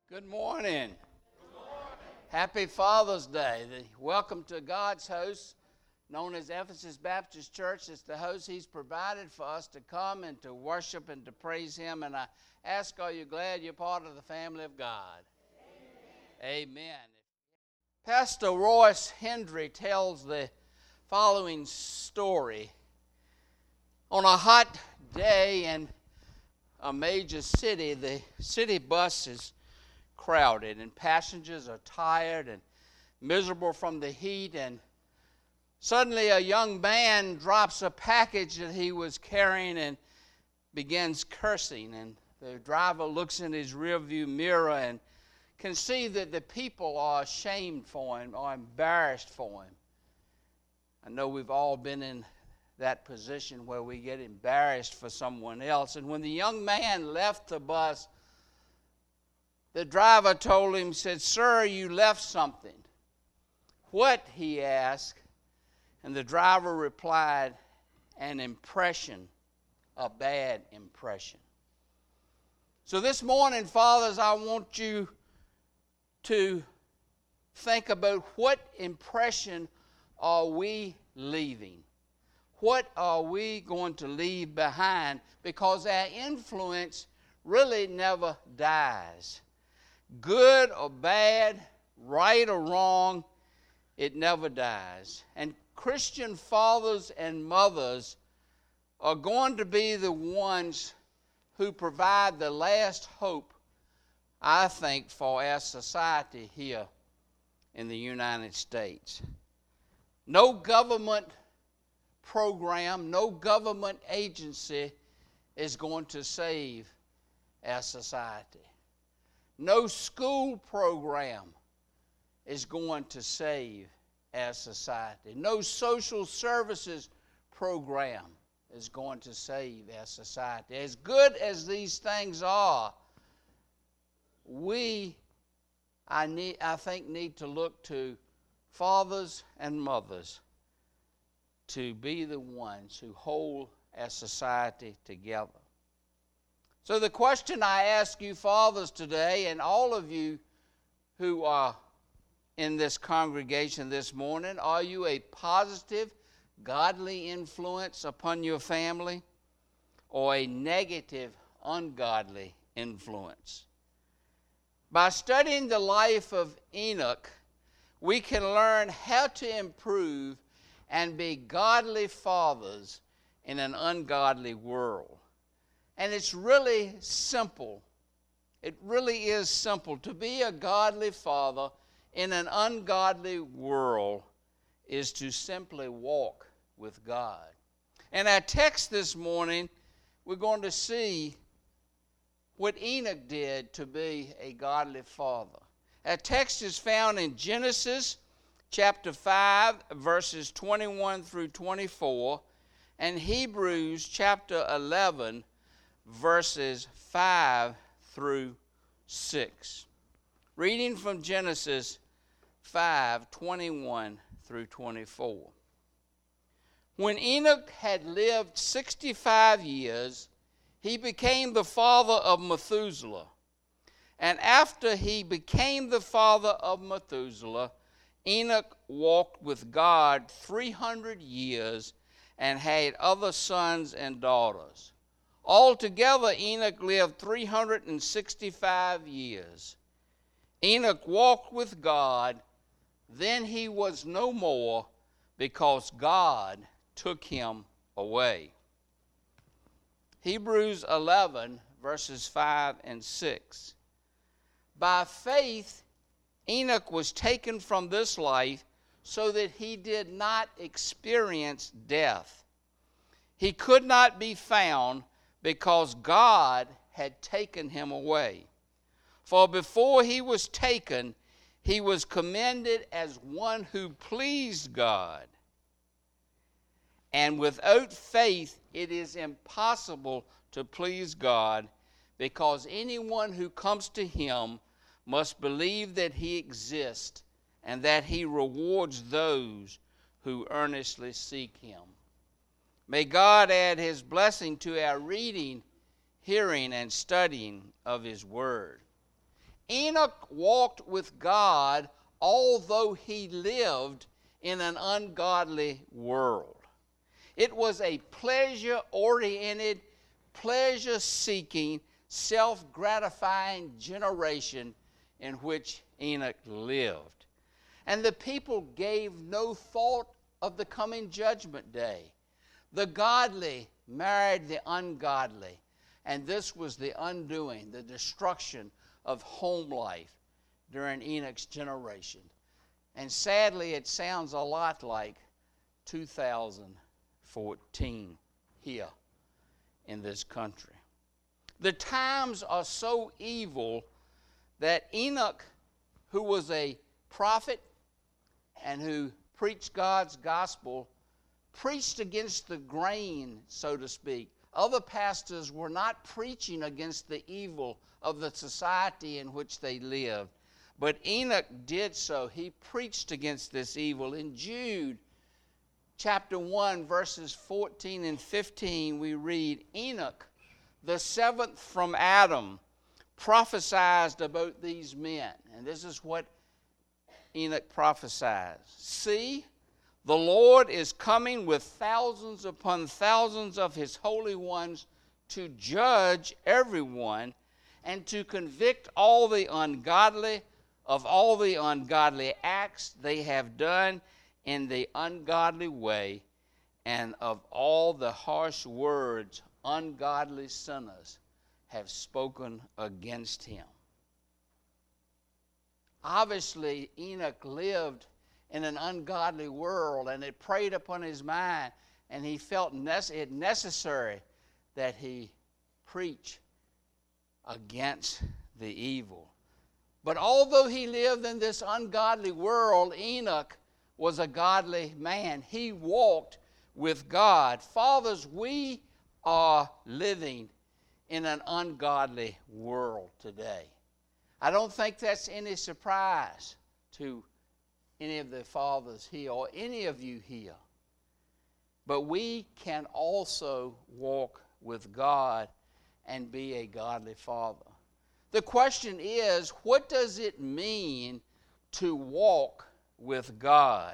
Good morning. Happy Father's Day. Welcome to God's house, known as Ephesus Baptist Church. It's the house He's provided for us to come and to worship and to praise Him. And I ask, are you glad you're part of the family of God? Amen. Amen. Pastor Royce Hendry tells the following story. On a hot day in a major city, the city bus is crowded and passengers are tired and miserable from the heat, and suddenly a young man drops a package that he was carrying and begins cursing, and the driver looks in his rearview mirror and can see that the people are ashamed for him or embarrassed for him. I know we've all been in that position where we get embarrassed for someone else. And when the young man left the bus, the driver told him, said, "Sir, you left something." "What?" he asked. And the driver replied, "An impression, a bad impression." So this morning, fathers, I want you to think about what impression are we leaving? What are we going to leave behind? Because our influence really never dies. Good or bad, right or wrong, it never dies. And Christian fathers and mothers are going to be the ones who provide the last hope, I think, for our society here in the United States. No government program, no government agency is going to save our society. No school program is going to save our society. No social services program is going to save our society. As good as these things are, I think, need to look to fathers and mothers to be the ones who hold our society together. So the question I ask you fathers today, and all of you who are in this congregation this morning, are you a positive, godly influence upon your family, or a negative, ungodly influence? By studying the life of Enoch, we can learn how to improve and be godly fathers in an ungodly world. And it's really simple. It really is simple. To be a godly father in an ungodly world is to simply walk with God. In our text this morning, we're going to see what Enoch did to be a godly father. Our text is found in Genesis chapter 5, verses 21 through 24, and Hebrews chapter 11, verses 5 through 6. Reading from Genesis 5, 21 through 24. When Enoch had lived 65 years, he became the father of Methuselah. And after he became the father of Methuselah, Enoch walked with God 300 years and had other sons and daughters. Altogether, Enoch lived 365 years. Enoch walked with God, then he was no more, because God took him away. Hebrews 11, verses 5 and 6. By faith, Enoch was taken from this life so that he did not experience death. He could not be found because God had taken him away. For before he was taken, he was commended as one who pleased God. And without faith, it is impossible to please God, because anyone who comes to him must believe that he exists and that he rewards those who earnestly seek him. May God add his blessing to our reading, hearing, and studying of his word. Enoch walked with God although he lived in an ungodly world. It was a pleasure-oriented, pleasure-seeking, self-gratifying generation in which Enoch lived. And the people gave no thought of the coming judgment day. The godly married the ungodly, and this was the undoing, the destruction of home life during Enoch's generation. And sadly, it sounds a lot like 2014 here in this country. The times are so evil that Enoch, who was a prophet and who preached God's gospel, preached against the grain, so to speak. Other pastors were not preaching against the evil of the society in which they lived, but Enoch did so. He preached against this evil. In Jude chapter 1, verses 14 and 15, we read, Enoch, the seventh from Adam, prophesied about these men. And this is what Enoch prophesied. See, the Lord is coming with thousands upon thousands of his holy ones to judge everyone and to convict all the ungodly of all the ungodly acts they have done in the ungodly way, and of all the harsh words ungodly sinners have spoken against him. Obviously, Enoch lived in an ungodly world, and it preyed upon his mind, and he felt it necessary that he preach against the evil. But although he lived in this ungodly world, Enoch was a godly man. He walked with God. Fathers, we are living in an ungodly world today. I don't think that's any surprise to any of the fathers here or any of you here. But we can also walk with God and be a godly father. The question is, what does it mean to walk with God?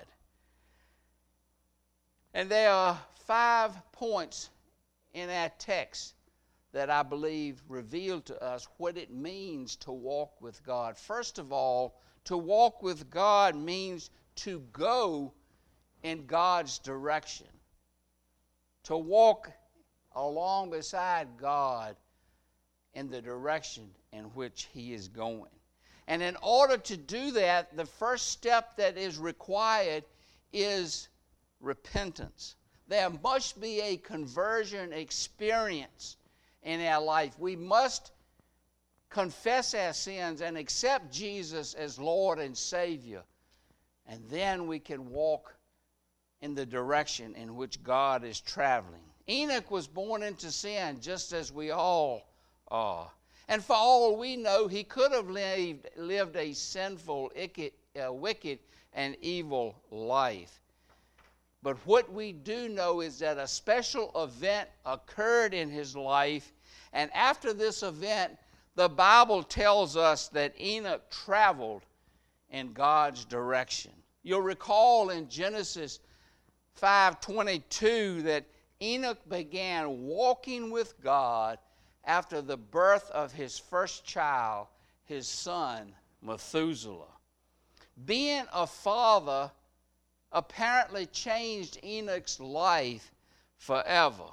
And there are 5 points in our text that I believe reveal to us what it means to walk with God. First of all, to walk with God means to go in God's direction. To walk along beside God in the direction in which he is going. And in order to do that, the first step that is required is repentance. There must be a conversion experience in our life. We must confess our sins and accept Jesus as Lord and Savior. And then we can walk in the direction in which God is traveling. Enoch was born into sin just as we all are. And for all we know, he could have lived a sinful, wicked, and evil life. But what we do know is that a special event occurred in his life, and after this event, the Bible tells us that Enoch traveled in God's direction. You'll recall in Genesis 5:22 that Enoch began walking with God after the birth of his first child, his son Methuselah. Being a father apparently changed Enoch's life forever.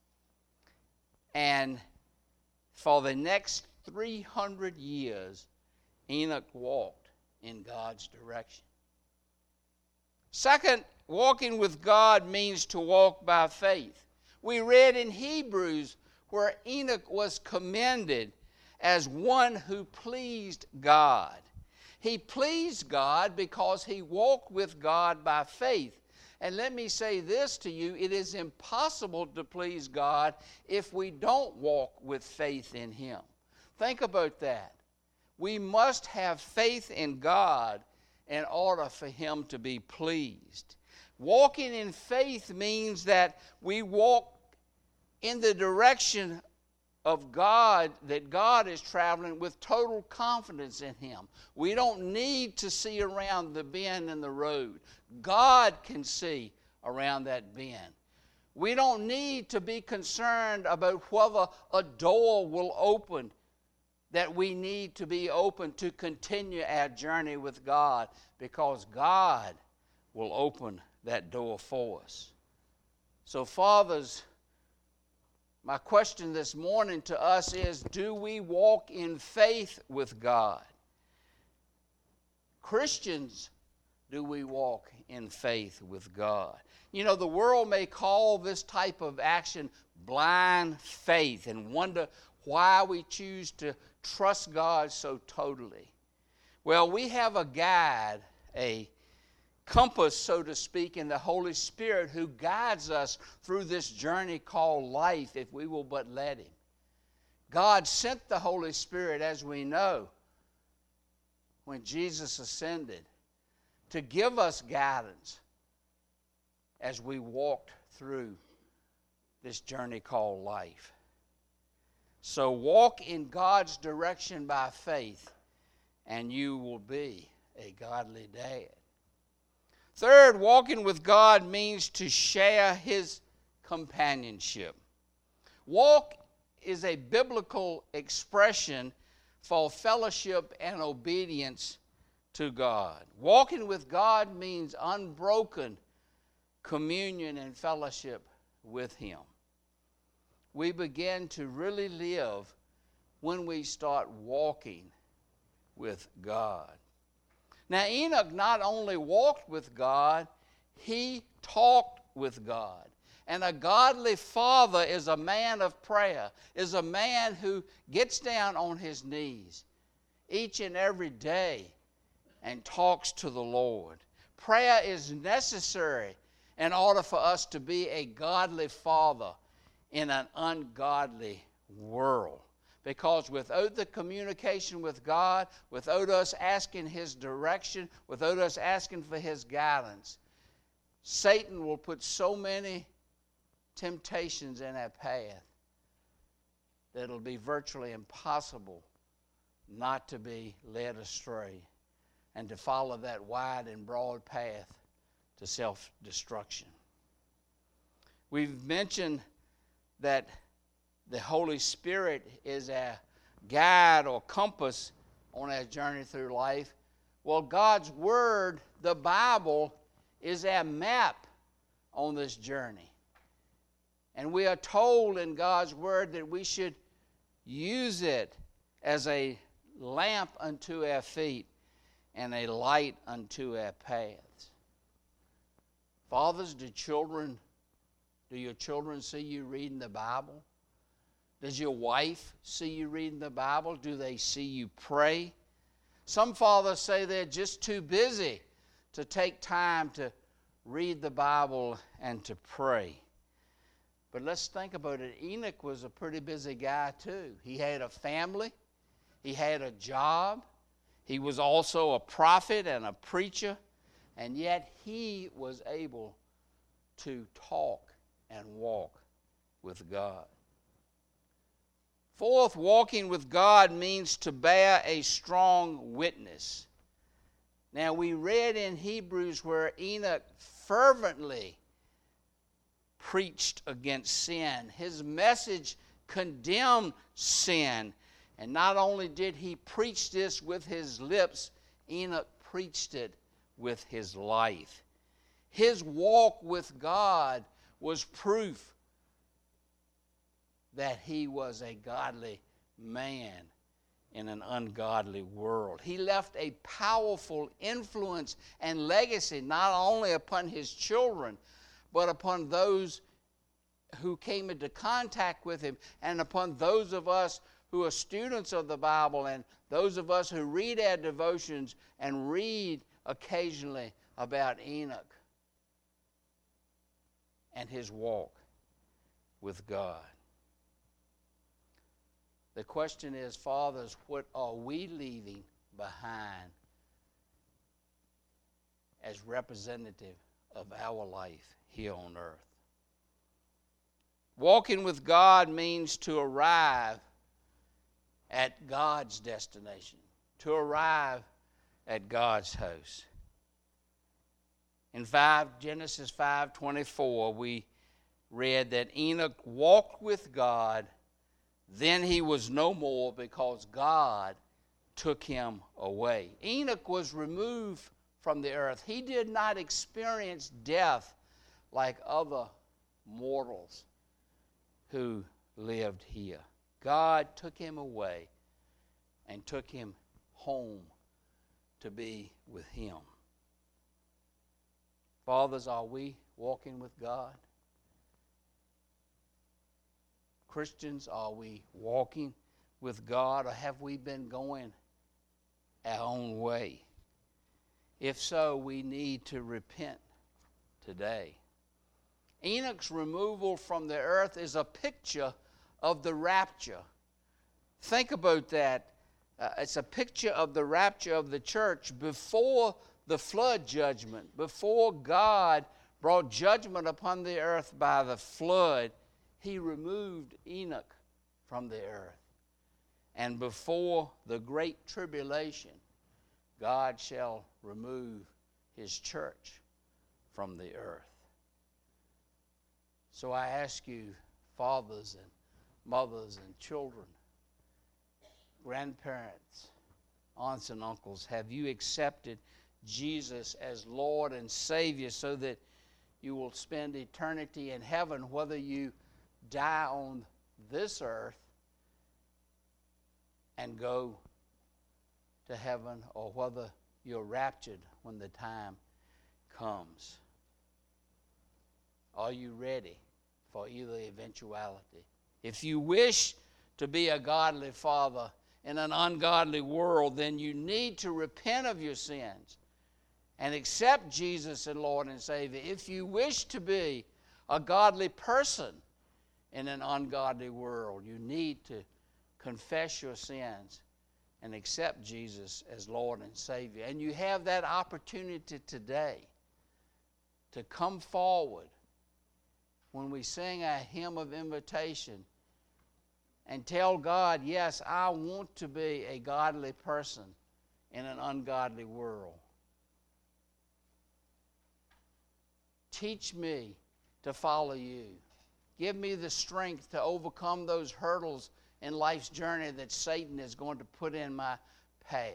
And for the next 300 years, Enoch walked in God's direction. Second, walking with God means to walk by faith. We read in Hebrews where Enoch was commended as one who pleased God. He pleased God because he walked with God by faith. And let me say this to you, it is impossible to please God if we don't walk with faith in him. Think about that. We must have faith in God in order for him to be pleased. Walking in faith means that we walk in the direction of God, that God is traveling with total confidence in Him. We don't need to see around the bend in the road. God can see around that bend. We don't need to be concerned about whether a door will open that we need to be open to continue our journey with God, because God will open that door for us. So, fathers, my question this morning to us is, do we walk in faith with God? Christians, do we walk in faith with God? You know, the world may call this type of action blind faith and wonder why we choose to trust God so totally. Well, we have a guide, a compass, so to speak, in the Holy Spirit who guides us through this journey called life if we will but let Him. God sent the Holy Spirit, as we know, when Jesus ascended, to give us guidance as we walked through this journey called life. So walk in God's direction by faith, and you will be a godly dad. Third, walking with God means to share His companionship. Walk is a biblical expression for fellowship and obedience to God. Walking with God means unbroken communion and fellowship with Him. We begin to really live when we start walking with God. Now, Enoch not only walked with God, he talked with God. And a godly father is a man of prayer, is a man who gets down on his knees each and every day and talks to the Lord. Prayer is necessary in order for us to be a godly father in an ungodly world. Because without the communication with God, without us asking His direction, without us asking for His guidance, Satan will put so many temptations in our path that it'll be virtually impossible not to be led astray and to follow that wide and broad path to self-destruction. We've mentioned that the Holy Spirit is our guide or compass on our journey through life. Well, God's Word, the Bible, is our map on this journey. And we are told in God's Word that we should use it as a lamp unto our feet and a light unto our paths. Fathers, do your children see you reading the Bible? Does your wife see you reading the Bible? Do they see you pray? Some fathers say they're just too busy to take time to read the Bible and to pray. But let's think about it. Enoch was a pretty busy guy too. He had a family. He had a job. He was also a prophet and a preacher. And yet he was able to talk and walk with God. Fourth, walking with God means to bear a strong witness. Now, we read in Hebrews where Enoch fervently preached against sin. His message condemned sin. And not only did he preach this with his lips, Enoch preached it with his life. His walk with God was proof that he was a godly man in an ungodly world. He left a powerful influence and legacy not only upon his children, but upon those who came into contact with him and upon those of us who are students of the Bible and those of us who read our devotions and read occasionally about Enoch and his walk with God. The question is, fathers, what are we leaving behind as representative of our life here on earth? Walking with God means to arrive at God's destination, to arrive at God's house. In Genesis 5:24, we read that Enoch walked with God, then he was no more because God took him away. Enoch was removed from the earth. He did not experience death like other mortals who lived here. God took him away and took him home to be with him. Fathers, are we walking with God? Christians, are we walking with God, or have we been going our own way? If so, we need to repent today. Enoch's removal from the earth is a picture of the rapture. Think about that. It's a picture of the rapture of the church before the flood judgment, before God brought judgment upon the earth by the flood. He removed Enoch from the earth. And before the great tribulation, God shall remove his church from the earth. So I ask you, fathers and mothers and children, grandparents, aunts and uncles, have you accepted Jesus as Lord and Savior so that you will spend eternity in heaven, whether you die on this earth and go to heaven, or whether you're raptured when the time comes? Are you ready for either eventuality? If you wish to be a godly father in an ungodly world, then you need to repent of your sins and accept Jesus as Lord and Savior. If you wish to be a godly person in an ungodly world, you need to confess your sins and accept Jesus as Lord and Savior. And you have that opportunity today to come forward when we sing a hymn of invitation and tell God, yes, I want to be a godly person in an ungodly world. Teach me to follow you. Give me the strength to overcome those hurdles in life's journey that Satan is going to put in my path.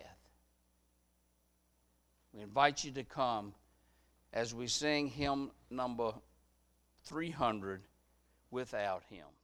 We invite you to come as we sing hymn number 300, Without Him.